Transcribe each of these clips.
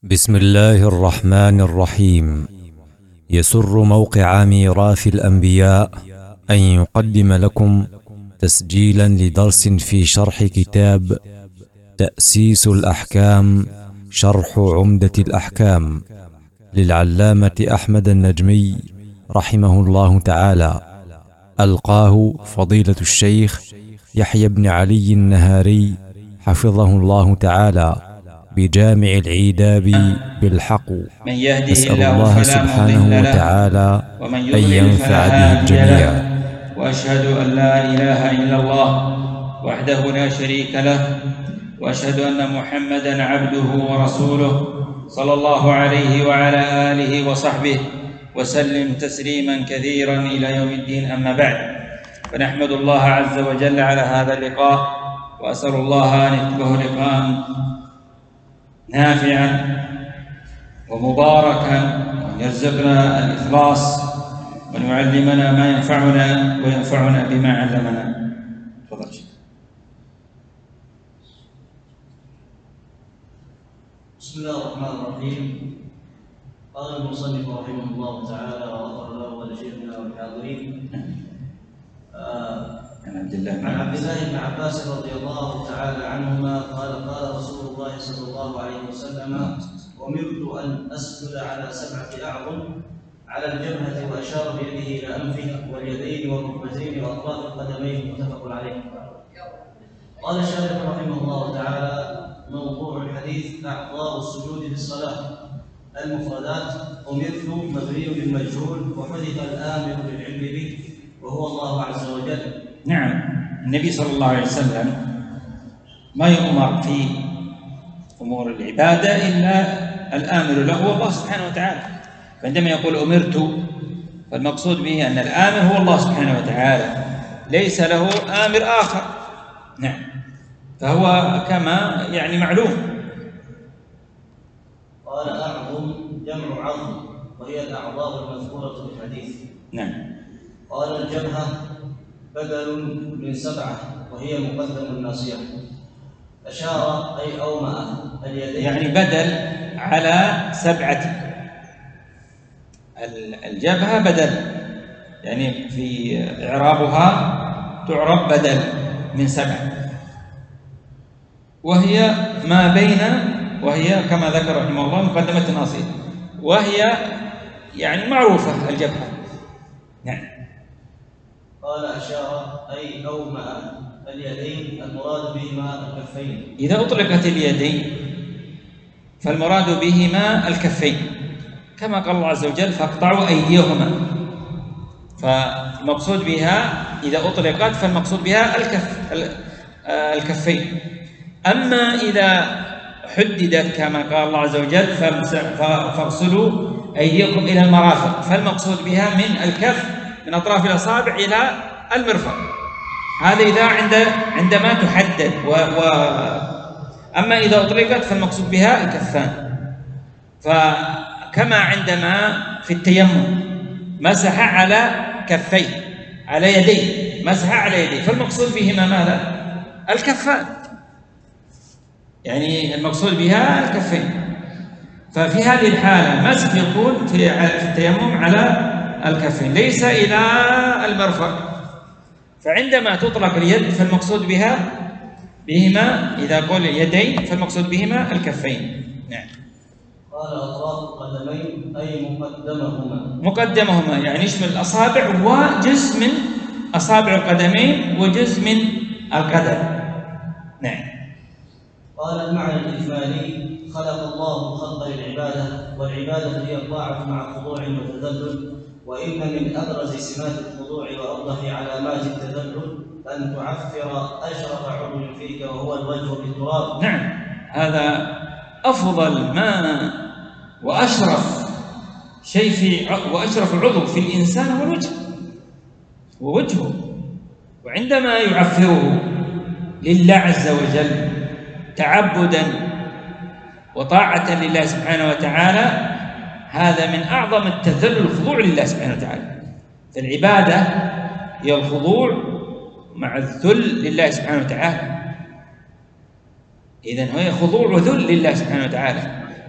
بسم الله الرحمن الرحيم. يسر موقع ميراث الأنبياء أن يقدم لكم تسجيلا لدرس في شرح كتاب تأسيس الأحكام شرح عمدة الأحكام للعلامة أحمد النجمي رحمه الله تعالى، ألقاه فضيلة الشيخ يحيى بن علي النهاري حفظه الله تعالى بجامع العيداب بالحق. نسأل الله سبحانه وتعالى أن ينفع به الجميع. وأشهد أن لا إله إلا الله وحده لا شريك له، وأشهد أن محمدًا عبده ورسوله صلى الله عليه وعلى آله وصحبه وسلم تسليمًا كثيرًا إلى يوم الدين. أما بعد، فنحمد الله عز وجل على هذا اللقاء، وأسأل الله أن يكتبه لقاءً نافعا ومباركا، وأن يرزقنا الإخلاص، وأن يعلمنا ما ينفعنا وينفعنا بما علمنا. تفضل شيخ. بسم الله الرحمن الرحيم. قال المصنف رحمه الله تعالى وغفر له ولشيخنا والحاضرين عن عبد الله بن عباس رضي الله تعالى عنهما قال رسول الله صلى الله عليه وسلم: أمرت أن أسجد على 7 أعظم على الجبهة، وأشار بيده إلى أنفه واليدين والركبتين وأطراف القدمين. متفق عليه. قال الشارح رحمه الله تعالى: موضوع الحديث أعضاء السجود في الصلاة. المفردات: أمرت مبني للمجهول، وحذف الآمر بالعلم به وهو الله عز وجل. نعم، النبي صلى الله عليه وسلم ما يؤمر في أمور العبادة إلا الآمر له هو الله سبحانه وتعالى. فعندما يقول أمرت، فالمقصود به أن الآمر هو الله سبحانه وتعالى، ليس له آمر آخر. نعم، فهو كما معلوم. قال: أعظم جمع عظم، وهي الأعضاء المذكورة في الحديث. نعم. قال: الجبهة بدل من 7، وهي مقدم الناصية. أشار أي أومأ اليدين، بدل على 7. الجبهة بدل، في إعرابها تعرب بدل من 7، وهي ما بين، وهي كما ذكر رحمه الله مقدمة الناصية، وهي معروفة الجبهة. نعم. قال: أشار أي أومأ اليدين، المراد بهما الكفين. إذا أطلقت اليدين فالمراد بهما الكفين، كما قال الله عز وجل: فاقطعوا أيديهما. فالمقصود بها إذا أطلقت فالمقصود بها الكفين. أما إذا حددت كما قال الله عز وجل: فاغسلوا أيديكم إلى المرافق، فالمقصود بها من الكف، من أطراف الأصابع إلى المرفق. هذا إذا عندما تحدد. أما إذا أطلقت فالمقصود بها الكفان. فكما عندما في التيمم مسح على كفيه، على يديه، مسح على يديه، فالمقصود بهما ماذا؟ الكفان، المقصود بها الكفين. ففي هذه الحالة مسح يكون في التيمم على الكفين، ليس إلى المرفق. فعندما تطلق اليد فالمقصود بهما إذا قول اليدين فالمقصود بهما الكفين. نعم. قال: أطراف القدمين أي مقدمهما، يشمل الأصابع وجزء من أصابع القدمين وجزء من القدم. نعم. قال: المعنى الإجمالي: خلق الله الخلق للعبادة، والعبادة هي الطاعة مع خضوع وتذلل. وإن من أبرز سمات الخضوع وأوضح علامات التذلل أن تعفر أشرف عضو فيك وهو الوجه بالتراب. نعم، هذا أفضل ما وأشرف شيء وأشرف عضو في الإنسان هو الوجه، ووجهه. وعندما يعفره لله عز وجل تعبدا وطاعة لله سبحانه وتعالى، هذا من أعظم التذلل، الخضوع لله سبحانه وتعالى. فالعبادة هي الخضوع مع الذل لله سبحانه وتعالى. إذن هي خضوع وذل لله سبحانه وتعالى.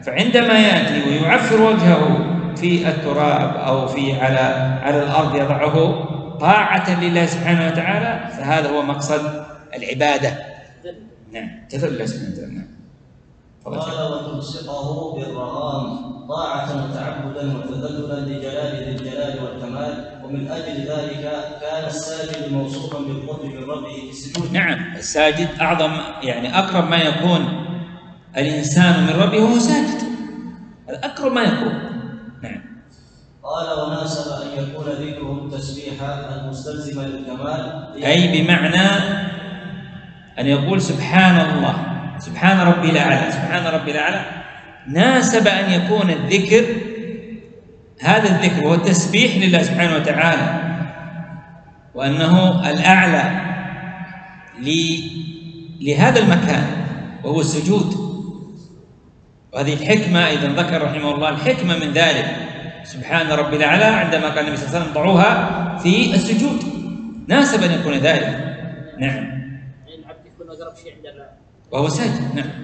فعندما يأتي ويعفر وجهه في التراب أو على الأرض يضعه طاعة لله سبحانه وتعالى، فهذا هو مقصد العبادة. نعم، تذل الله سبحانه وتعالى. قال وتلصقه بالرغام طاعة وتعبدا وتذللا لجلال ذي الجلال والكمال، ومن أجل ذلك كان الساجد موصوفا بالقرب من ربه في السجود. نعم، الساجد أعظم يعني أقرب ما يكون الإنسان من ربه وهو ساجد، هذا أقرب ما يكون. نعم. قال وناسب أن يكون ذكره التسبيح المستلزم للكمال، أي بمعنى أن يقول سبحان الله، سبحان ربي الأعلى، سبحان ربي الأعلى. ناسب أن يكون الذكر، هذا الذكر هو التسبيح لله سبحانه وتعالى، وأنه الأعلى لهذا المكان وهو السجود. وهذه الحكمة أيضا ذكر رحمه الله الحكمة من ذلك، سبحان ربي الأعلى عندما قال النبي صلى الله عليه وسلم ضعوها في السجود، ناسب أن يكون ذلك. نعم، وهو ساجد. نعم.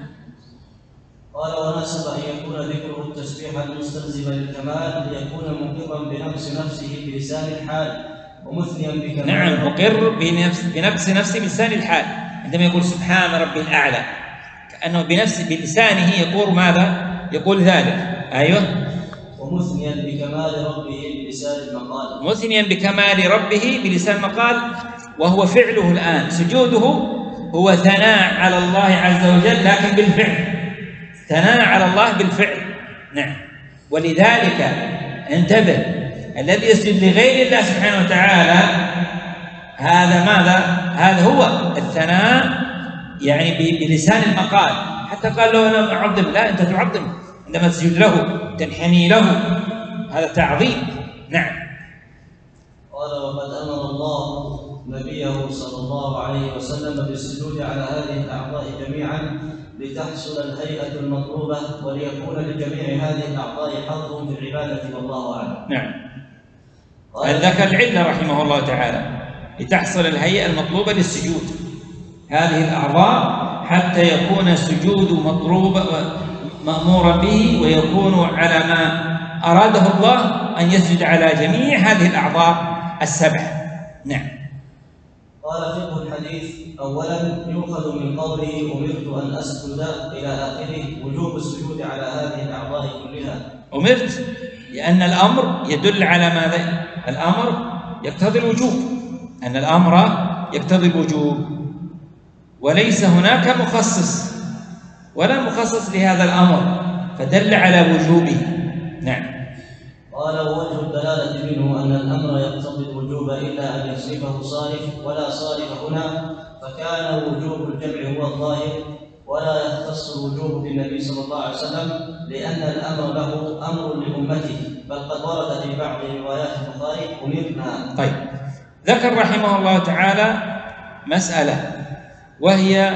قال وناسب أن يكون ذكره التسبيح المستلزم للكمال ليكون مقرا بنقص نفسه بلسان الحال ومثنيا بكمال. نعم، مقر بنقص نفسه بلسان الحال، عندما يقول سبحان ربي الأعلى كأنه بلسانه يقول ماذا؟ يقول ذلك. أيوه. ومثنيا بكمال ربه بلسان المقال. مثنيا بكمال ربه بلسان المقال، وهو فعله الآن. سجوده هو ثناء على الله عز وجل، لكن بالفعل، ثناء على الله بالفعل. نعم. ولذلك انتبه، الذي يسجد لغير الله سبحانه وتعالى هذا ماذا؟ هذا هو الثناء يعني بلسان المقال. حتى قال له أنا أعظم، لا، أنت تعظم عندما تسجد له، تنحني له، هذا تعظيم. نعم. قال وقد أمر الله نبيه صلى الله عليه وسلم بالسجود على هذه الأعضاء جميعا لتحصل الهيئة المطلوبة وليكون لجميع هذه الأعضاء حظ في العبادة، والله أعلم. نعم. ذكر العلة رحمه الله تعالى لتحصل الهيئة المطلوبة للسجود، هذه الأعضاء حتى يكون السجود مطلوبا مأمورا به، ويكون على ما أراده الله أن يسجد على جميع هذه الأعضاء السبع. نعم. قال فقه الحديث: أولا يؤخذ من قوله أمرت أن أسجد إلى آخره وجوب السجود على هذه الأعضاء كلها. أمرت لأن الأمر يدل على ماذا؟ الأمر يقتضي الوجوب، أن الأمر يقتضي الوجوب، وليس هناك مخصص ولا مخصص لهذا الأمر فدل على وجوبه. نعم. قال ووجه الدلالة منه أن الأمر يقتضي الوجوب إلا أن يصرفه صارف، ولا صارف هنا، فكان وجوب الجمع هو الظاهر، ولا يختص الوجوب بالنبي صلى الله عليه وسلم لأن الأمر له أمر لأمته، بل قد ورد في بعض روايات البخاري أمرنا. طيب، ذكر رحمه الله تعالى مسألة، وهي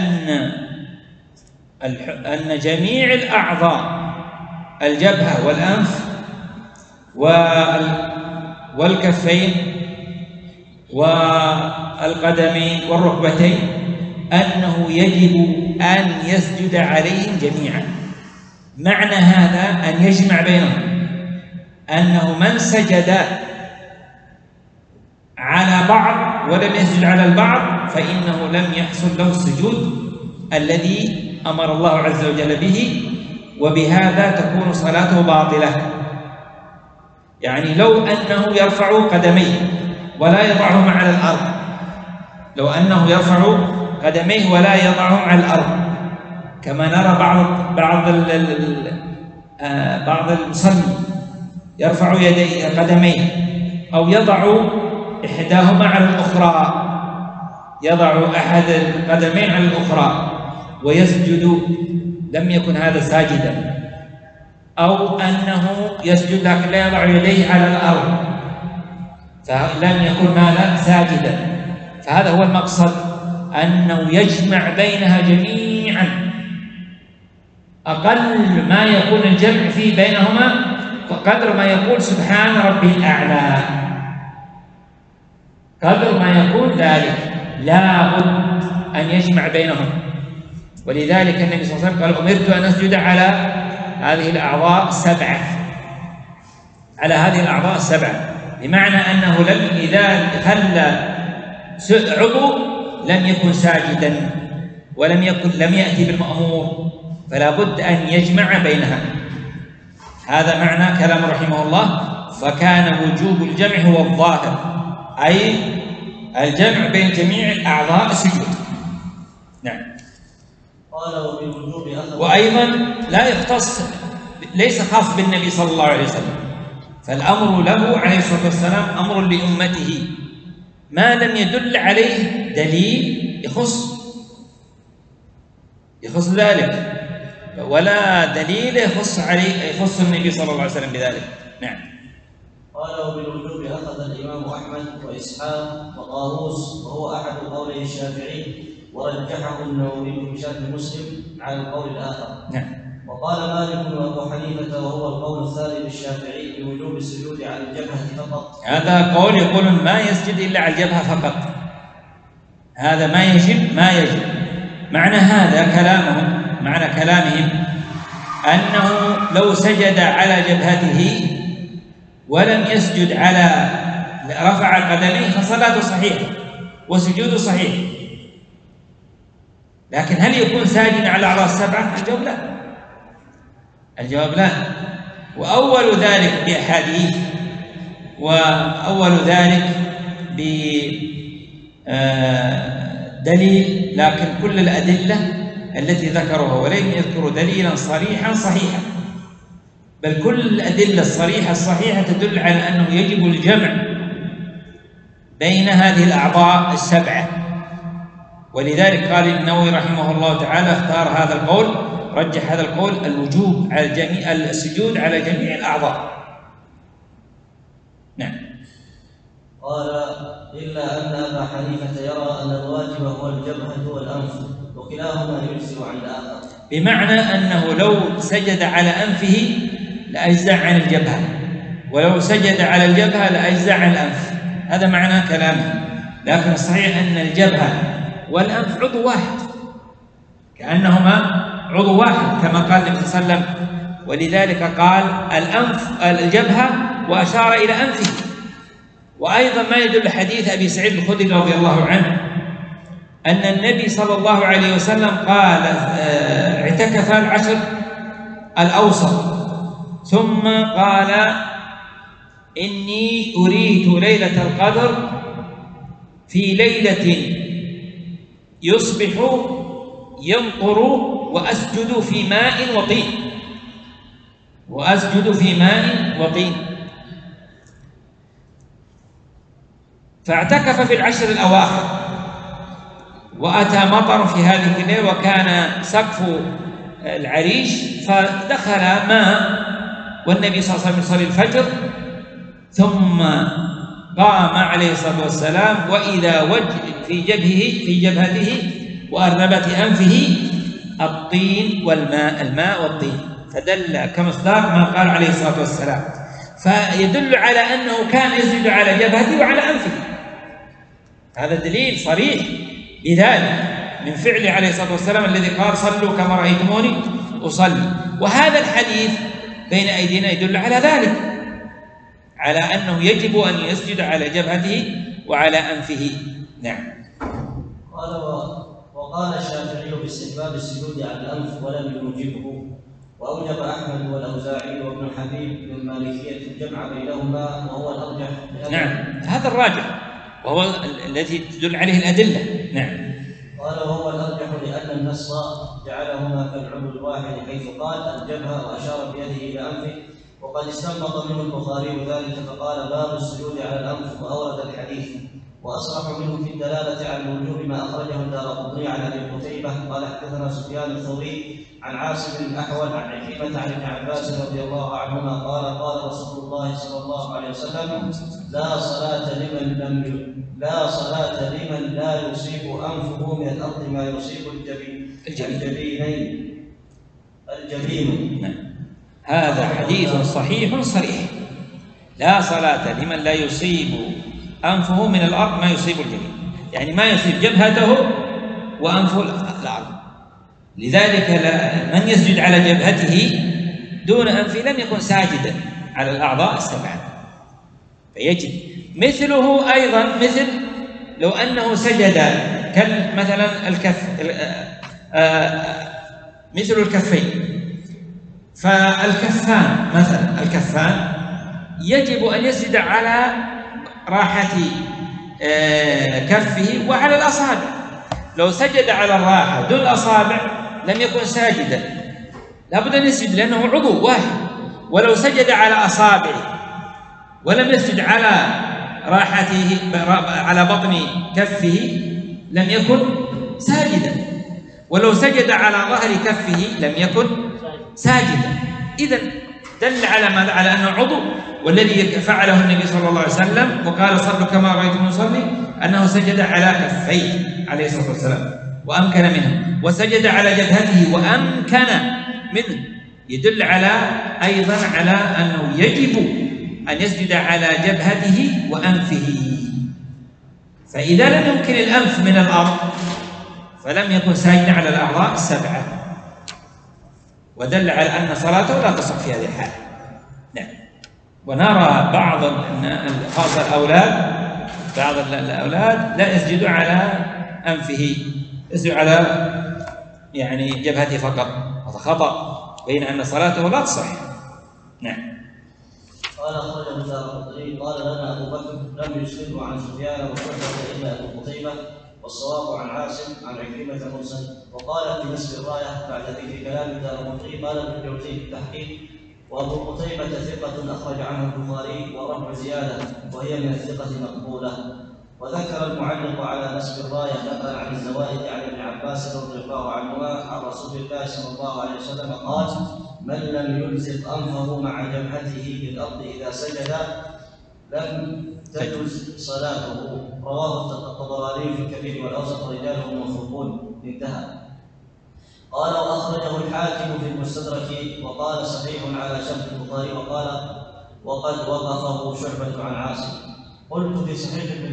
أن جميع الأعضاء، الجبهة والأنف والكفين والقدمين والركبتين، أنه يجب أن يسجد عليهم جميعا. معنى هذا أن يجمع بينهم، أنه من سجد على بعض ولم يسجد على البعض فإنه لم يحصل له السجود الذي أمر الله عز وجل به، وبهذا تكون صلاته باطلة. يعني لو أنه يرفع قدميه ولا يضعهما على الأرض، لو أنه يرفع قدميه ولا يضعهم على الأرض، كما نرى بعض المصلي يرفع قدميه أو يضع إحداهما على الأخرى، يضع أحد القدمين على الأخرى ويسجد، لم يكن هذا ساجدا. أو أنه يسجد لكن لا يضع يديه على الأرض، فلم يكن ماذا؟ ساجدا. فهذا هو المقصد، أنه يجمع بينها جميعا. أقل ما يكون الجمع فيه بينهما قدر ما يقول سبحان ربي الأعلى، قدر ما يكون ذلك، لا بد أن يجمع بينهم. ولذلك النبي صلى الله عليه وسلم قال أمرت أن أسجد على هذه الأعضاء 7، على هذه الأعضاء 7، بمعنى أنه إذا خلى عضو لم يكن ساجدا ولم يأتي بالمأمور، فلا بد أن يجمع بينها. هذا معنى كلام رحمه الله. فكان وجوب الجمع هو الظاهر، أي الجمع بين جميع الأعضاء السجود. نعم. وأيضا لا يختص، ليس خاص بالنبي صلى الله عليه وسلم، فالأمر له عليه الصلاة والسلام أمر لأمته، ما لم يدل عليه دليل يخص ذلك، ولا دليل يخص النبي صلى الله عليه وسلم بذلك. نعم. قال وبالوجوب أخذ الإمام أحمد وإسحاق وطاووس، وهو أحد قولي الشافعي، ورجحه النووي في شرح مسلم على القول الآخر. نعم. وقال مالك وأبو حنيفة، وهو القول الثاني للشافعي، بوجوب السجود على الجبهة فقط. هذا قول يقول ما يسجد إلا على الجبهة فقط، هذا ما يجب. معنى هذا معنى كلامهم أنه لو سجد على جبهته ولم يسجد على رفع قدميه فصلاته صحيحة وسجوده صحيح، لكن هل يكون ساجدا على الأعضاء 7؟ الجواب لا. وأول ذلك بأحاديث، وأول ذلك بدليل، لكن كل الأدلة التي ذكروها ولم يذكروا دليلا صريحا صحيحا، بل كل الأدلة الصحيحة تدل على أنه يجب الجمع بين هذه الأعضاء 7. ولذلك قال النووي رحمه الله تعالى اختار هذا القول، رجح هذا القول، الوجوب على جميع السجود على جميع الأعضاء. نعم. قال إلا أن أبا حنيفة يرى أن الواجب هو الجبهة والأنف، وكلاهما يجزئ عن الآخر، بمعنى أنه لو سجد على أنفه لأجزع عن الجبهة، ولو سجد على الجبهة لأجزع عن الأنف. هذا معنى كلامه. لكن الصحيح أن الجبهة والأنف عضو واحد، كأنهما عضو واحد كما قال النبي صلى الله عليه وسلم. ولذلك قال الجبهة وأشار إلى أنفه. وأيضا ما يدل حديث أبي سعيد الخدري رضي الله عنه أن النبي صلى الله عليه وسلم قال اعتكف العشر الأوسط، ثم قال إني أريت ليلة القدر في ليلة يصبح يمطر وأسجد في ماء وطين، فاعتكف في العشر الأواخر، وأتى مطر في هذه الليلة، وكان سقف العريش، فدخل ماء، والنبي صلى الله عليه وسلم يصلي الفجر، ثم قام عليه الصلاة والسلام، وإذا وجه في جبهته وأرنبة أنفه الطين والماء، الماء والطين، فدل كمصداق ما قال عليه الصلاة والسلام. فيدل على أنه كان يسجد على جبهته وعلى أنفه. هذا دليل صريح بذلك من فعله عليه الصلاة والسلام الذي قال صلوا كما رأيتموني أصلي. وهذا الحديث بين أيدينا يدل على ذلك، على أنه يجب أن يسجد على جبهته وعلى أنفه. نعم. وقال الشافعي باستحباب السجود على الأنف ولم يوجبه، وأوجب أحمد والأوزاعي وابن حبيب من مالكية الجمع بينهما، وهو الأرجح. نعم، هذا الراجح وهو الذي تدل عليه الأدلة. نعم. قال وهو الأرجح لأن النص جعلهما كالعضو الواحد، حيث قال الجبهة وأشار بيده إلى أنفه، وقد استنبط منه البخاري ذلك فقال باب السجود على الأنف، وأورد الحديث. وأصرح منه في الدلالة على الوجوب ما أخرجه الدارقطني عن أبي قتيبة قال حدثنا سفيان الثوري عن عاصم الأحول عن عكرمة عن ابن عباس رضي الله عنهما قال قال رسول الله صلى الله عليه وسلم لا صلاة لمن لا يصيب أنفه من الأرض ما يصيب الجبين. نعم. هذا حديث صحيح صريح، لا صلاة لمن لا يصيب أنفه من الأرض ما يصيب الجبين، يعني ما يصيب جبهته وأنفه الأرض. لذلك من يسجد على جبهته دون أنفه لم يكن ساجدا على الأعضاء السبعة، فيجب. مثله أيضا مثل لو أنه سجد مثلا الكف، مثل الكفين، فالكفان مثلا الكفان يجب أن يسجد على راحة كفه وعلى الأصابع. لو سجد على الراحة دون الأصابع لم يكن ساجدا، لابد أن يسجد لأنه عضو واحد. ولو سجد على أصابعه ولم يسجد على راحته على بطن كفه لم يكن ساجدا، ولو سجد على ظهر كفه لم يكن ساجدا. إذن دل على ماذا؟ على أنه عضو، والذي فعله النبي صلى الله عليه وسلم وقال صلوا كما رأيتم يصلي أنه سجد على كفيه عليه الصلاة والسلام وأمكن منه، وسجد على جبهته وأمكن منه، يدل على أيضا على أنه يجب أن يسجد على جبهته وأنفه. فإذا لم يمكن الأنف من الأرض فلم يكن ساجدا على الأعضاء السبعة، ودل على أن صلاته لا تصح في هذه الحال. نعم. ونرى بعض خاصة بعض الأولاد لا يسجد على أنفه، يسجد على يعني جبهته فقط، هذا خطأ، بين أن صلاته لا تصح. نعم. قال أخرجه الدارقطني قال لنا أبو بكر لم يسلمه عن سفيان وشعبة إلا أبو قتيبة، والصواب عن عاصم عن عكرمة مرسل. وقال في نسب الراية بعد ذكر كلام الدارقطني قال ابن الجوزي في التحقيق: وأبو قتيبة ثقة أخرج عنه البخاري ورفع زيادة وهي من الثقة مقبولة. وذكر المعلق على نسب الراية نقل عن الزوائد عن ابن عباس رضي الله عنهما عن رسول الله صلى الله عليه وسلم قال: من لم يلزق أنفه مع جبهته بالأرض إذا سجد لم تجوز صلاته. رواه الطبراني في الكبير والأوسط ورجاله موثوقون. انتهى. قال: وأخرجه الحاكم في المستدرك وقال صحيح على شرط البخاري، وقد وقفه شعبة عن عاصم. قلت في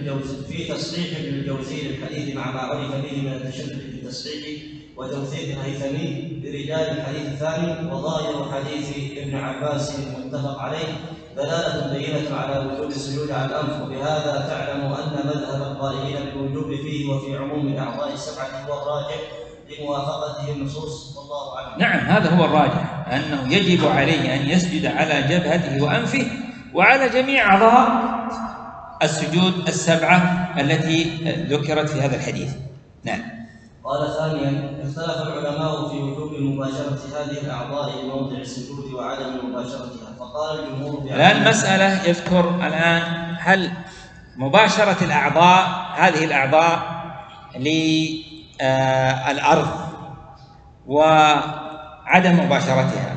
تصحيح ابن الجوزي للحديث مع ما عرف به من التشدد في التصحيح وتوثيق الهيثمي برجال الحديث الثاني، وظاهر حديث ابن عباس المتفق عليه دلالة بينة على وجوب السجود على الأنف. وبهذا تعلم أن مذهب القائلين بالوجوب فيه وفي عموم الأعضاء السبعة هو الراجح لموافقته النصوص، والله أعلم. نعم، هذا هو الراجح، أنه يجب عليه أن يسجد على جبهته وأنفه وعلى جميع أعضاء السجود السبعة التي ذكرت في هذا الحديث. نعم. قال: ثانيا، اختلف العلماء في وجوب مباشرة هذه الأعضاء لموضع السجود وعدم مباشرتها، فقال الجمهور الآن مسألة يذكر الآن هل مباشرة هذه الأعضاء للأرض وعدم مباشرتها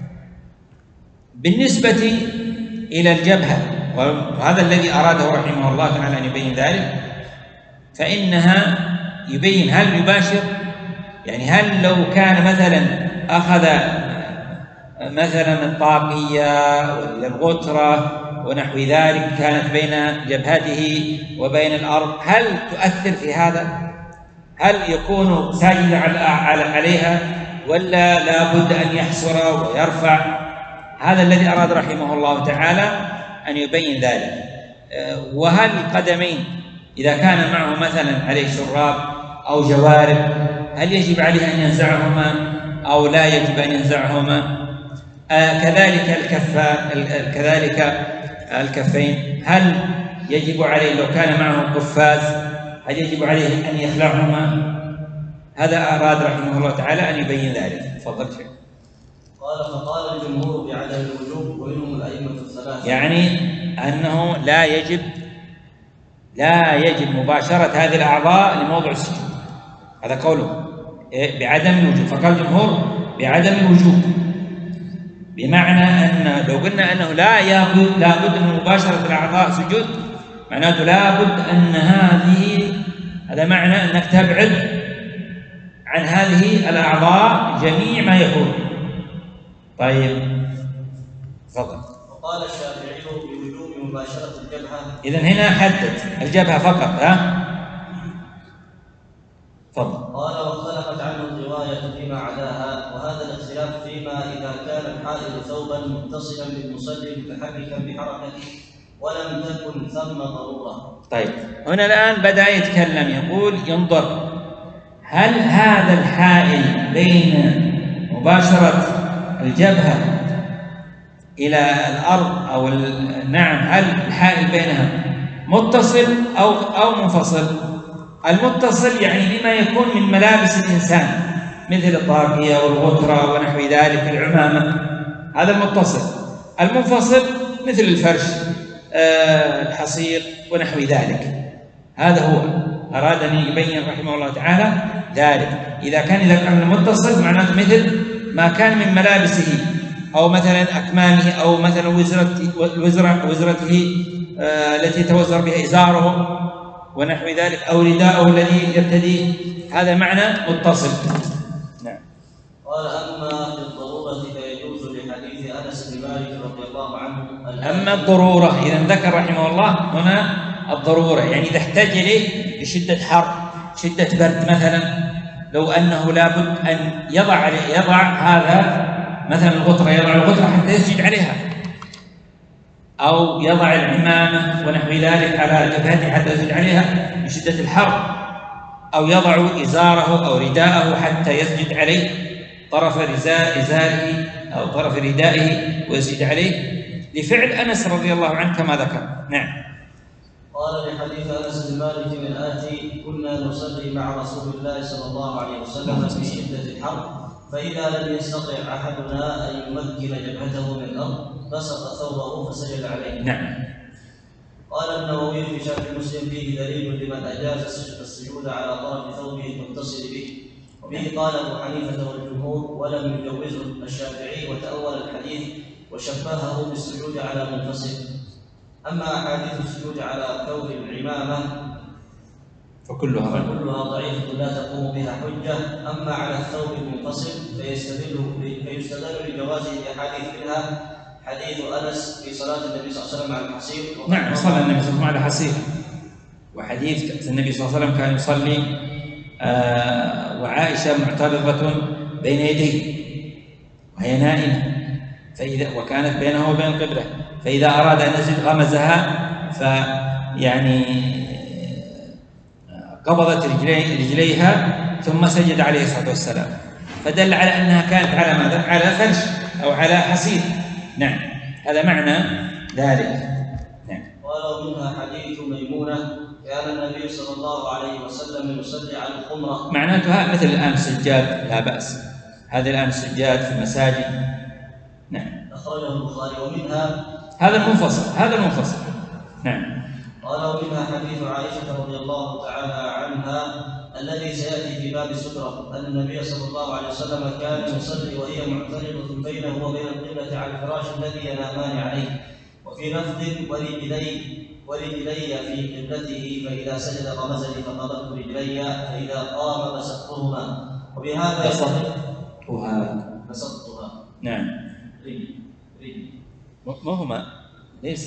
بالنسبة إلى الجبهة، وهذا الذي أراده رحمه الله تعالى أن يبين ذلك، فإنها يبين هل يباشر، يعني هل لو كان مثلا أخذ مثلا الطاقية ولا الغترة ونحو ذلك كانت بين جبهته وبين الأرض، هل تؤثر في هذا؟ هل يكون ساجدا عليها ولا لا بد أن يحصر ويرفع؟ هذا الذي أراد رحمه الله تعالى أن يبين ذلك. وهل القدمين إذا كان معه مثلا عليه شراب أو جوارب هل يجب عليه أن ينزعهما أو لا يجب أن ينزعهما؟ كذلك الكفين هل يجب عليه لو كان معه قفاز هل يجب عليه أن يخلعهما؟ هذا أراد رحمه الله تعالى أن يبين ذلك. تفضل شيخ. قال: فقال الجمهور بعدم الوجوب ومنهم الأئمة الثلاثة، يعني أنه لا يجب مباشرة هذه الأعضاء لموضع السجود، هذا قوله بعدم الوجوب. فقال الجمهور بعدم الوجوب، بمعنى أن لو قلنا أنه لا بد من مباشرة الأعضاء سجود، معناته لا بد أن هذا معنى أنك تبعد عن هذه الأعضاء جميع ما يكون. طيب تفضل. وقال الشافعي بوجوب مباشرة الجبهة. إذن هنا حدد الجبهة فقط. تفضل. قال: واختلفت عنه الرواية فيما عداها، وهذا الاختلاف فيما إذا كان الحال الحائض ثوبا متصلا بالمصلي متحركا بحركته ولم تكن ثم ضرورة. طيب، هنا الآن بدأ يتكلم، يقول ينظر هل هذا الحائل بين مباشرة الجبهة إلى الأرض أو نعم، هل الحائل بينها متصل أو منفصل؟ المتصل يعني بما يكون من ملابس الإنسان مثل الطاقية والغترة ونحو ذلك، العمامة، هذا المتصل. المنفصل مثل الفرش، الحصير ونحو ذلك. هذا هو أراد أن يبين رحمه الله تعالى ذلك. إذا كان المتصل معناته مثل ما كان من ملابسه أو مثلا أكمامه أو مثلا وزرته التي يتوزر بها إزاره ونحو ذلك، أو رداءه الذي يرتديه، هذا معنى متصل. نعم. قال أما في الضرورة فيجوز لحديث أنس بن مالك رضي الله عنه. أما الضرورة، إذا ذكر رحمه الله هنا الضرورة، يعني إذا احتاج إليه لشدة حر، شدة برد مثلا، لو أنه لابد أن يضع هذا مثلا الغترة، يضع الغترة حتى يسجد عليها، أو يضع العمامة ونحو ذلك على جبهته حتى يسجد عليها لشدة الحر، أو يضع إزاره أو رداءه حتى يسجد عليه، طرف إزاره أو طرف ردائه ويسجد عليه، لفعل أنس رضي الله عنه كما ذكر. نعم. قال لحديث أنس بن مالك الآتي: كنا نصلي مع رسول الله صلى الله عليه وسلم في شدة الحر، فإذا لم يستطع أحدنا أن يمكن جبهته من الأرض بسط ثوبه فسجد عليه. نعم. قال النووي في شرح مسلم: فيه دليل لمن أجاز السجود على طرف ثوبه المتصل به، وبه قال أبو حنيفة والجمهور، ولم يجوزه الشافعي وتأول الحديث وشبهه بالسجود على منفصل. أما أحاديث السجود على ثوب العمامة فكلها ضعيفة لا تقوم بها حجة. أما على الثوب المنفصل فيستدل لجوازه بأحاديث منها حديث أنس في صلاة النبي صلى الله عليه وسلم على الحصير. نعم، صلى النبي صلى الله عليه وسلم على الحصير، وحديث النبي صلى الله عليه وسلم كان يصلي وعائشة معترضة بين يديه وهي نائمة، وكانت بينه وبين القبلة، فإذا أراد أن يسجد غمزها، فيعني قبضت رجليها ثم سجد عليه الصلاة والسلام، فدل على أنها كانت على ماذا؟ على فرش أو على حصير. نعم، هذا معنى ذلك. نعم. قال منها حديث ميمونة: كان النبي صلى الله عليه وسلم يصلي على الخمرة. معناتها مثل الآن السجاد، لا بأس، هذا الآن السجاد في المساجد. نعم. أخرجه البخاري. ومنها هذا المنفصل. نعم. قال ومنها حديث عائشة رضي الله تعالى عنها الذي سيأتي في باب السترة، أن النبي صلى الله عليه وسلم كان يصلي وهي معترضة بينه وبين القبلة على الفراش الذي ينامان عليه، وفي لفظ: ورجلي في قبلته، فإذا سجد غمزني فقبضت رجلي، فإذا قام بسطتهما. وبهذا بسطتها. نعم. رجلي ما هما ليس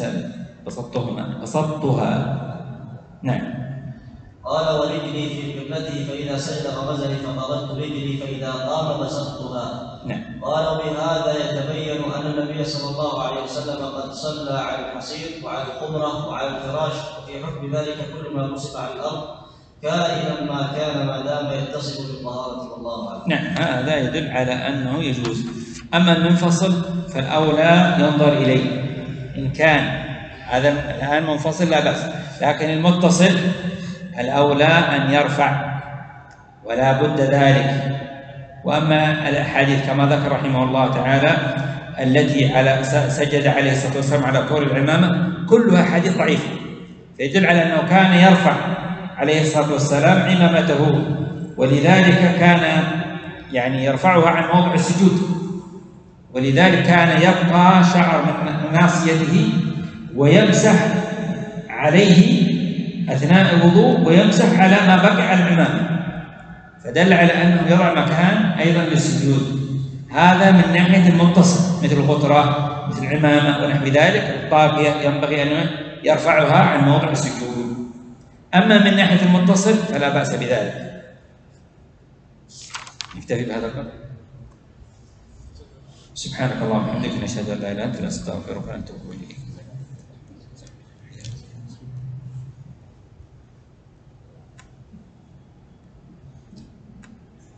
بسطتها. نعم. قال: ورجلي في قبلته، فإذا سجد غمزني فقبضت رجلي، فإذا قام بسطتها. نعم. قال: وبهذا يتبين أن النبي صلى الله عليه وسلم قد صلى على الحصير وعلى الخمرة وعلى الفراش، وفي حكم ذلك كل ما نصب على الأرض كائنا ما كان، ما دام يتصف بالطهارة، والله أعلم. نعم، هذا يدل على أنه يجوز. أما المنفصل فالأولى ينظر إليه، إن كان هذا الآن منفصل لا بأس، لكن المتصل الأولى أن يرفع ولا بد ذلك. وأما الأحاديث كما ذكر رحمه الله تعالى التي سجد عليه الصلاة والسلام على كور العمامة كلها حديث ضعيف، فيدل على أنه كان يرفع عليه الصلاة والسلام عمامته، ولذلك كان يعني يرفعها عن موضع السجود، ولذلك كان يبقى شعر من ناصيته ويمسح عليه أثناء الوضوء، ويمسح على ما بقي على العمامة، فدل على أنه يضع مكان أيضا للسجود. هذا من ناحية المتصل مثل الغترة مثل العمامة ونحو ذلك، الطاقية ينبغي أن يرفعها عن موضع السجود. أما من ناحية المتصل فلا بأس بذلك. نكتفي بهذا القدر. سبحانك اللهم وبحمدك نشهد أن لا إله إلا أنت نستغفرك ونتوب إليك.